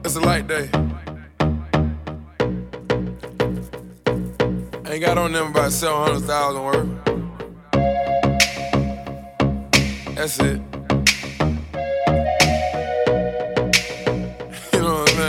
It's a light day. Ain't got on them about 700,000 worth. That's it. You know what I'm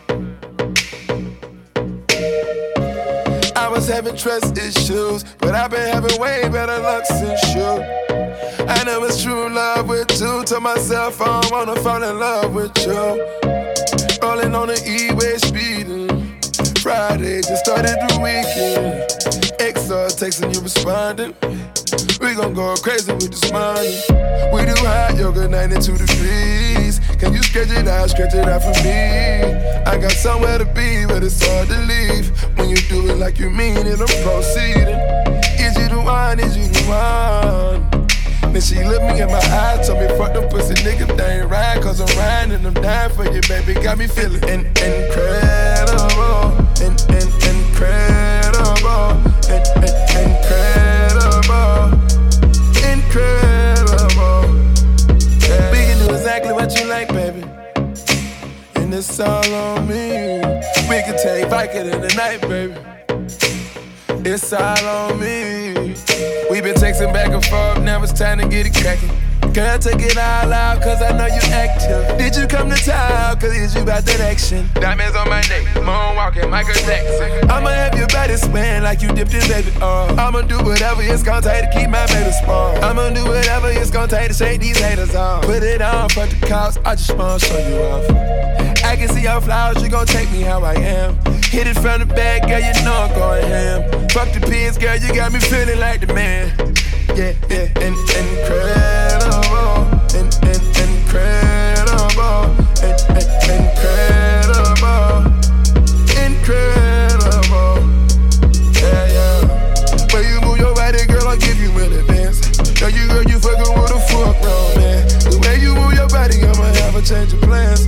saying? I was having trust issues, but I've been having way better luck since you. I know it's true love with you. Told myself I don't wanna fall in love with you. Rolling on the E-way speeding. Friday just started the weekend. XR texting you responding. We gon' go crazy with this money. We do hot yoga 92 degrees. Can you stretch it out for me? I got somewhere to be, but it's hard to leave. When you do it like you mean it, I'm proceeding. Is you the one, is you the one? Then she looked me in my eyes, told me fuck them pussy niggas, they ain't right. Cause I'm riding and I'm dying for you, baby. Got me feeling incredible. Incredible. Incredible. Yeah. We can do exactly what you like, baby. And it's all on me. We can take Viking in the night, baby. It's all on me. We been texting back and forth, now it's time to get it cracking. Girl, take it all out, cause I know you active. Did you come to town, cause it's you about that action? Diamonds on my neck, moonwalking, Michael Jackson. I'ma have your body swaying like you dipped in baby oil. I'ma do whatever it's gonna take to keep my baby spoiled. I'ma do whatever it's gonna take to shake these haters off. Put it on for the cops, I just wanna show you off. I can see your flowers, you gon' take me how I am. Hit it from the back, girl, you know I'm going ham. Fuck the pigs, girl, you got me feeling like the man. Yeah, incredible. Incredible. Incredible. Yeah. When you move your body, girl, I'll give you an advance. Girl, you fucking with a full grown man. The way you move your body, I'ma have a change of plans.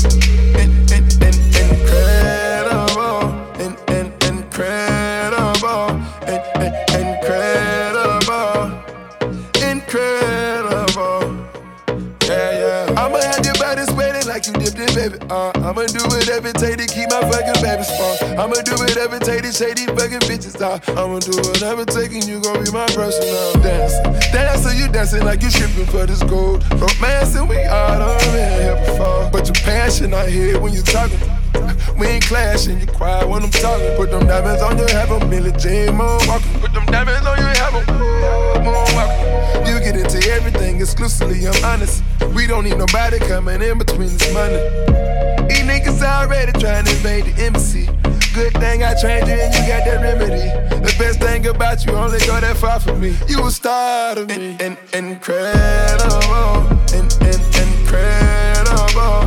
Incredible. Incredible. Yeah. I'ma have your body sweating like you dipped in, baby. I'ma do whatever it take to keep my fucking baby strong. I'ma do whatever it take to shake these fucking bitches off. I'ma do whatever it take and you gon' be my personal dancer. Dancer, you dancing like you stripping for this gold. Romancing, we all done been here before. But your passion I hear when you talking. We ain't clashing, you quiet when I'm talking. Put them diamonds on your head, I'm Billie Jean moonwalking. Put them diamonds on your head, I'm moonwalking. You get into everything exclusively, I'm honest. We don't need nobody coming in between this money. These niggas already trying to invade the embassy. Good thing I trained you and you got that remedy. The best thing about you only go that far for me. You a star to me. Incredible. Incredible.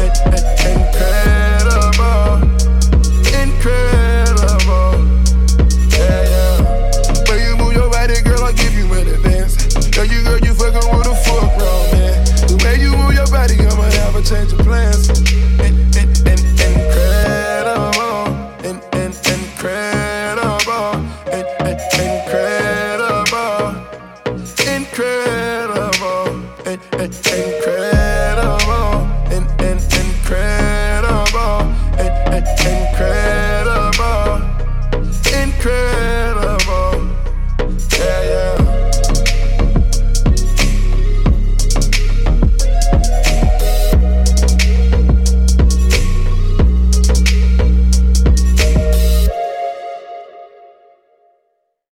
Incredible. Yeah. When you move your body, girl, I'll give you an advance. Girl, you fucking with a full grown man. The way you move your body, I'ma have a change of plans.